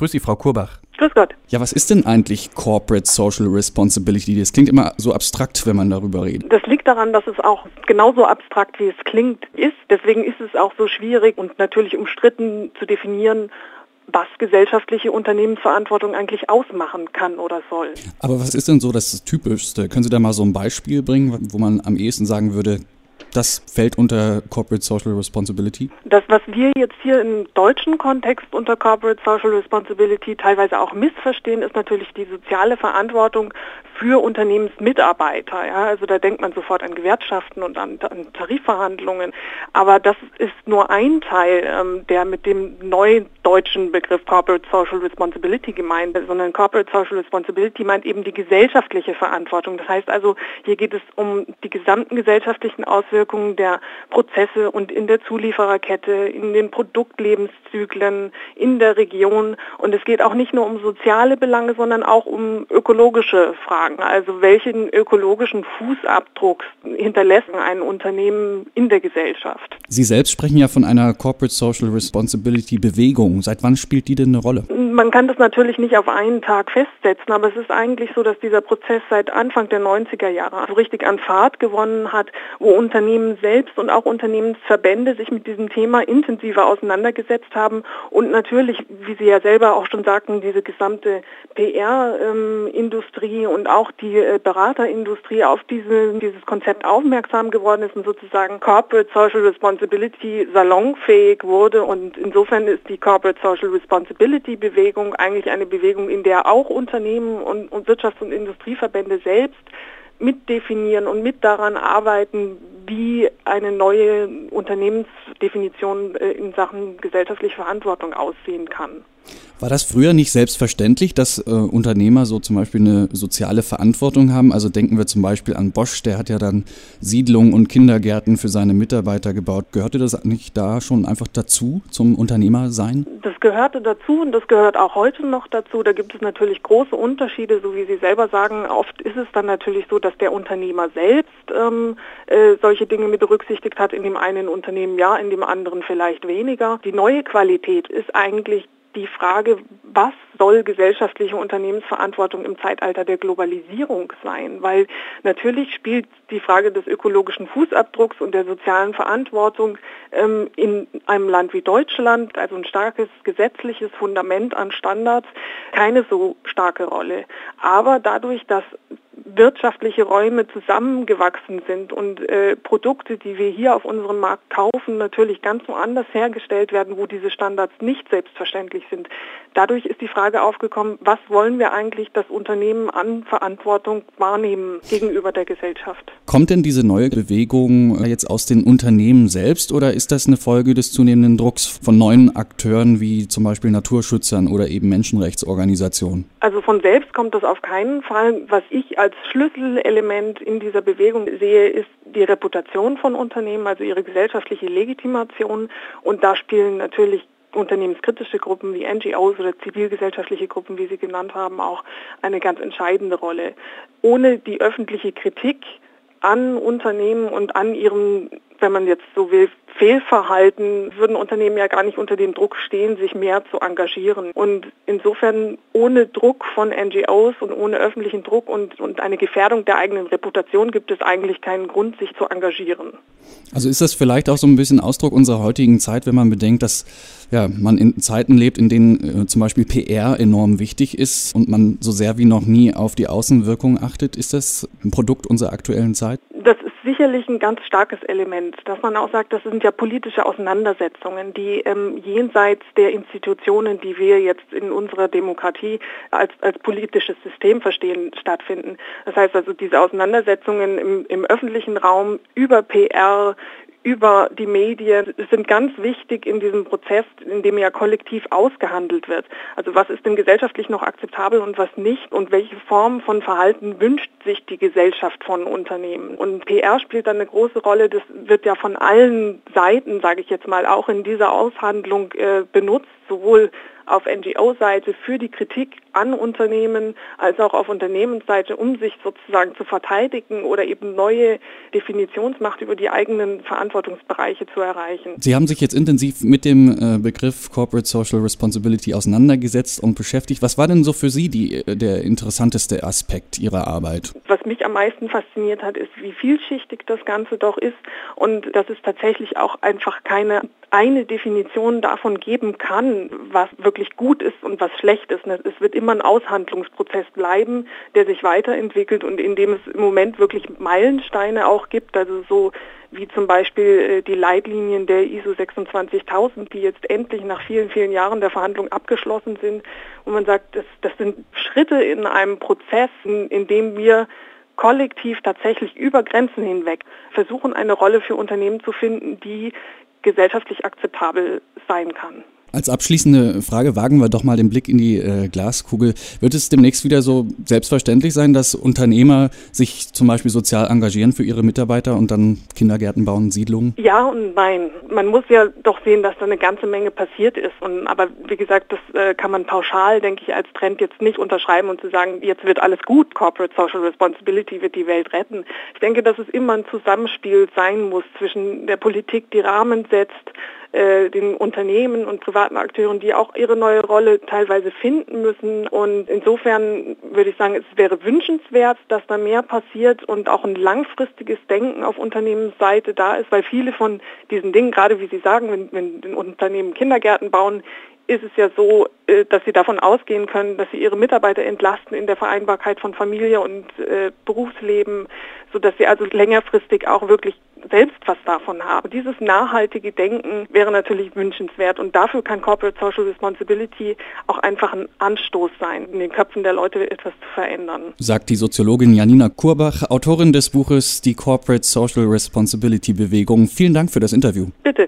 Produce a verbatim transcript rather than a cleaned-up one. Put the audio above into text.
Grüß Sie, Frau Kurbach. Grüß Gott. Ja, was ist denn eigentlich Corporate Social Responsibility? Das klingt immer so abstrakt, wenn man darüber redet. Das liegt daran, dass es auch genauso abstrakt, wie es klingt, ist. Deswegen ist es auch so schwierig und natürlich umstritten zu definieren, was gesellschaftliche Unternehmensverantwortung eigentlich ausmachen kann oder soll. Aber was ist denn so das Typischste? Können Sie da mal so ein Beispiel bringen, wo man am ehesten sagen würde, das fällt unter Corporate Social Responsibility? Das, was wir jetzt hier im deutschen Kontext unter Corporate Social Responsibility teilweise auch missverstehen, ist natürlich die soziale Verantwortung für Unternehmensmitarbeiter. Ja? Also da denkt man sofort an Gewerkschaften und an, an Tarifverhandlungen. Aber das ist nur ein Teil, ähm, der mit dem neudeutschen Begriff Corporate Social Responsibility gemeint ist, sondern Corporate Social Responsibility meint eben die gesellschaftliche Verantwortung. Das heißt also, hier geht es um die gesamten gesellschaftlichen Auswirkungen der Prozesse und in der Zuliefererkette, in den Produktlebenszyklen, in der Region. Und es geht auch nicht nur um soziale Belange, sondern auch um ökologische Fragen. Also welchen ökologischen Fußabdruck hinterlässt ein Unternehmen in der Gesellschaft? Sie selbst sprechen ja von einer Corporate Social Responsibility Bewegung. Seit wann spielt die denn eine Rolle? Man kann das natürlich nicht auf einen Tag festsetzen, aber es ist eigentlich so, dass dieser Prozess seit Anfang der neunziger Jahre so richtig an Fahrt gewonnen hat, wo Unternehmen selbst und auch Unternehmensverbände sich mit diesem Thema intensiver auseinandergesetzt haben und natürlich, wie Sie ja selber auch schon sagten, diese gesamte P R-Industrie und auch die Beraterindustrie auf diese, dieses Konzept aufmerksam geworden ist und sozusagen Corporate Social Responsibility salonfähig wurde. Und insofern ist die Corporate Social Responsibility Bewegung eigentlich eine Bewegung, in der auch Unternehmen und, und Wirtschafts- und Industrieverbände selbst mitdefinieren und mit daran arbeiten, wie eine neue Unternehmensdefinition in Sachen gesellschaftliche Verantwortung aussehen kann. War das früher nicht selbstverständlich, dass äh, Unternehmer so zum Beispiel eine soziale Verantwortung haben? Also denken wir zum Beispiel an Bosch, der hat ja dann Siedlungen und Kindergärten für seine Mitarbeiter gebaut. Gehörte das nicht da schon einfach dazu, zum Unternehmersein? Das gehörte dazu und das gehört auch heute noch dazu. Da gibt es natürlich große Unterschiede, so wie Sie selber sagen. Oft ist es dann natürlich so, dass der Unternehmer selbst ähm, äh, solche Dinge mit berücksichtigt hat. In dem einen Unternehmen ja, in dem anderen vielleicht weniger. Die neue Qualität ist eigentlich die Frage, was soll gesellschaftliche Unternehmensverantwortung im Zeitalter der Globalisierung sein? Weil natürlich spielt die Frage des ökologischen Fußabdrucks und der sozialen Verantwortung ähm, in einem Land wie Deutschland, also ein starkes gesetzliches Fundament an Standards, keine so starke Rolle. Aber dadurch, dass wirtschaftliche Räume zusammengewachsen sind und äh, Produkte, die wir hier auf unserem Markt kaufen, natürlich ganz woanders hergestellt werden, wo diese Standards nicht selbstverständlich sind. Dadurch ist die Frage aufgekommen, was wollen wir eigentlich das Unternehmen an Verantwortung wahrnehmen gegenüber der Gesellschaft? Kommt denn diese neue Bewegung jetzt aus den Unternehmen selbst oder ist das eine Folge des zunehmenden Drucks von neuen Akteuren wie zum Beispiel Naturschützern oder eben Menschenrechtsorganisationen? Also von selbst kommt das auf keinen Fall. Was ich als Schlüsselelement in dieser Bewegung sehe, ist die Reputation von Unternehmen, also ihre gesellschaftliche Legitimation. Und da spielen natürlich unternehmenskritische Gruppen wie N G Os oder zivilgesellschaftliche Gruppen, wie Sie genannt haben, auch eine ganz entscheidende Rolle. Ohne die öffentliche Kritik an Unternehmen und an ihrem, wenn man jetzt so will, Fehlverhalten, würden Unternehmen ja gar nicht unter dem Druck stehen, sich mehr zu engagieren. Und insofern ohne Druck von N G Os und ohne öffentlichen Druck und, und eine Gefährdung der eigenen Reputation gibt es eigentlich keinen Grund, sich zu engagieren. Also ist das vielleicht auch so ein bisschen Ausdruck unserer heutigen Zeit, wenn man bedenkt, dass ja, man in Zeiten lebt, in denen äh, zum Beispiel P R enorm wichtig ist und man so sehr wie noch nie auf die Außenwirkung achtet? Ist das ein Produkt unserer aktuellen Zeit? Das ist sicherlich ein ganz starkes Element, dass man auch sagt, das sind ja politische Auseinandersetzungen, die ähm, jenseits der Institutionen, die wir jetzt in unserer Demokratie als, als politisches System verstehen, stattfinden. Das heißt also, diese Auseinandersetzungen im, im öffentlichen Raum über P R, über die Medien sind ganz wichtig in diesem Prozess, in dem ja kollektiv ausgehandelt wird. Also was ist denn gesellschaftlich noch akzeptabel und was nicht und welche Form von Verhalten wünscht sich die Gesellschaft von Unternehmen. Und P R spielt dann eine große Rolle, das wird ja von allen Seiten, sage ich jetzt mal, auch in dieser Aushandlung äh, benutzt, sowohl auf N G O-Seite für die Kritik an Unternehmen als auch auf Unternehmensseite, um sich sozusagen zu verteidigen oder eben neue Definitionsmacht über die eigenen Verantwortungsbereiche zu erreichen. Sie haben sich jetzt intensiv mit dem äh, Begriff Corporate Social Responsibility auseinandergesetzt und beschäftigt. Was war denn so für Sie die, der interessanteste Aspekt Ihrer Arbeit? Was mich am meisten fasziniert hat, ist, wie vielschichtig das Ganze doch ist und dass es tatsächlich auch einfach keine eine Definition davon geben kann, was wirklich gut ist und was schlecht ist. Es wird immer ein Aushandlungsprozess bleiben, der sich weiterentwickelt und in dem es im Moment wirklich Meilensteine auch gibt, also so wie zum Beispiel die Leitlinien der I S O sechsundzwanzigtausend, die jetzt endlich nach vielen, vielen Jahren der Verhandlung abgeschlossen sind. Und man sagt, das, das sind Schritte in einem Prozess, in, in dem wir kollektiv tatsächlich über Grenzen hinweg versuchen, eine Rolle für Unternehmen zu finden, die gesellschaftlich akzeptabel sein kann. Als abschließende Frage wagen wir doch mal den Blick in die äh, Glaskugel. Wird es demnächst wieder so selbstverständlich sein, dass Unternehmer sich zum Beispiel sozial engagieren für ihre Mitarbeiter und dann Kindergärten bauen, Siedlungen? Ja und nein. Man muss ja doch sehen, dass da eine ganze Menge passiert ist. Und, aber wie gesagt, das äh, kann man pauschal, denke ich, als Trend jetzt nicht unterschreiben und zu sagen, jetzt wird alles gut, Corporate Social Responsibility wird die Welt retten. Ich denke, dass es immer ein Zusammenspiel sein muss zwischen der Politik, die Rahmen setzt, den Unternehmen und privaten Akteuren, die auch ihre neue Rolle teilweise finden müssen. Und insofern würde ich sagen, es wäre wünschenswert, dass da mehr passiert und auch ein langfristiges Denken auf Unternehmensseite da ist, weil viele von diesen Dingen, gerade wie Sie sagen, wenn, wenn ein Unternehmen Kindergärten bauen, ist es ja so, dass sie davon ausgehen können, dass sie ihre Mitarbeiter entlasten in der Vereinbarkeit von Familie und äh, Berufsleben, sodass sie also längerfristig auch wirklich selbst was davon haben. Dieses nachhaltige Denken wäre natürlich wünschenswert und dafür kann Corporate Social Responsibility auch einfach ein Anstoß sein, in den Köpfen der Leute etwas zu verändern. Sagt die Soziologin Janina Kurbach, Autorin des Buches Die Corporate Social Responsibility Bewegung. Vielen Dank für das Interview. Bitte.